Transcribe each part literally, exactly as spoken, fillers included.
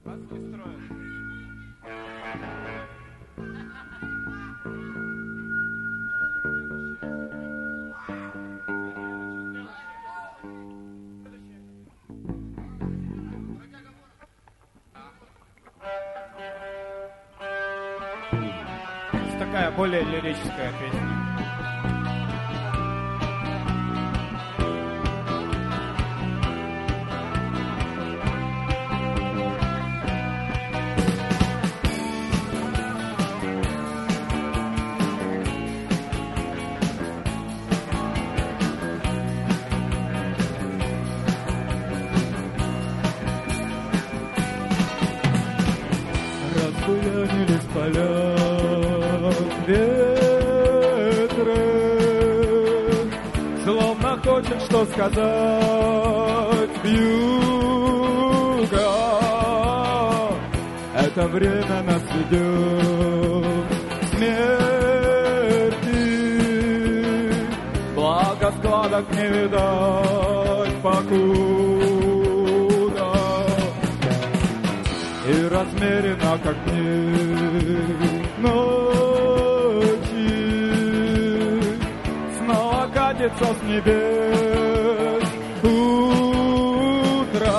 Вас не строят. Такая более лирическая песня. Разбуянились поля ветры, словно хочет что сказать вьюга. Это время нас ведет к смерти, благо складок не видать покуда. И размеренно, как дни ночи, снова катится с небес утро.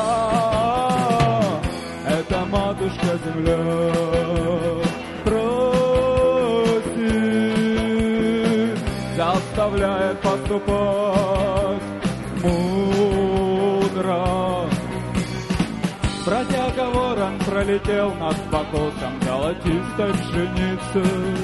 Это матушка земля просит, заставляет поступать мудро. Бродяга ворон пролетел над покосом золотистой пшеницы.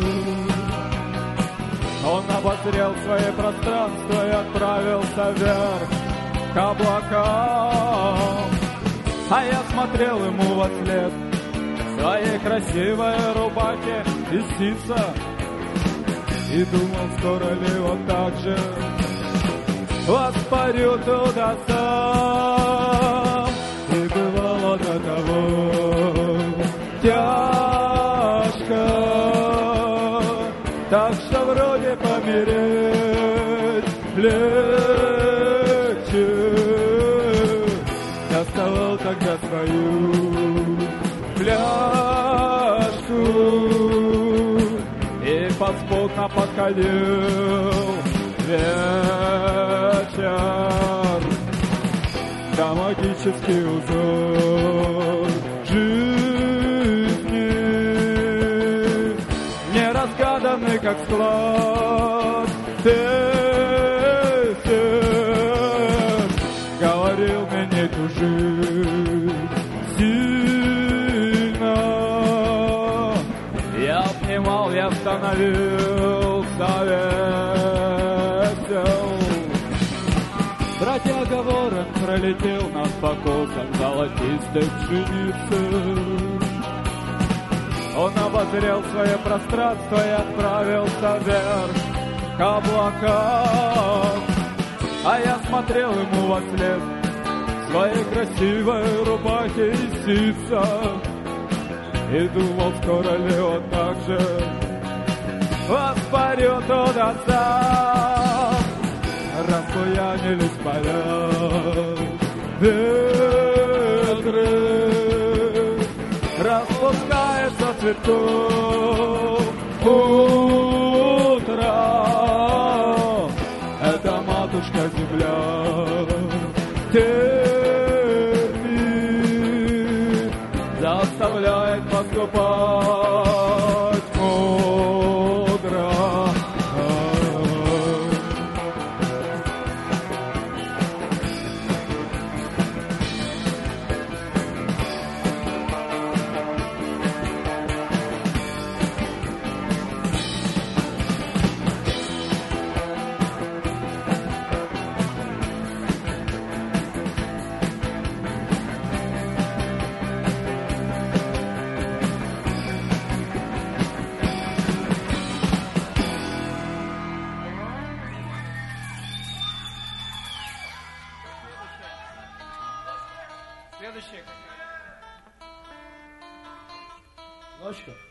Он обозрел свои пространства и отправился вверх к облакам. А я смотрел ему во след в своей красивой рубахе из сица и думал, скоро ли вот так же воспарю туда сам. И бывало до того тяжко, так что вроде помереть легче. Доставал тогда свою фляжку и поспутно подходил вечер. Да, магический узор жизни, неразгаданный, как склад песен, говорил мне тужи сильно. Я обнимал, я становился весел. Бродяга ворон пролетел над покосом золотистой пшеницы. Он обозрел свое пространство и отправился вверх к облакам. А я смотрел ему во след в своей красивой рубахе из ситца и думал, скоро ли он так же воспарю туда сам. Разбуянились поля ветры, распускается цветков утро. Это матушка земля терпит, заставляет поступать мудро. Следующая. Ночка.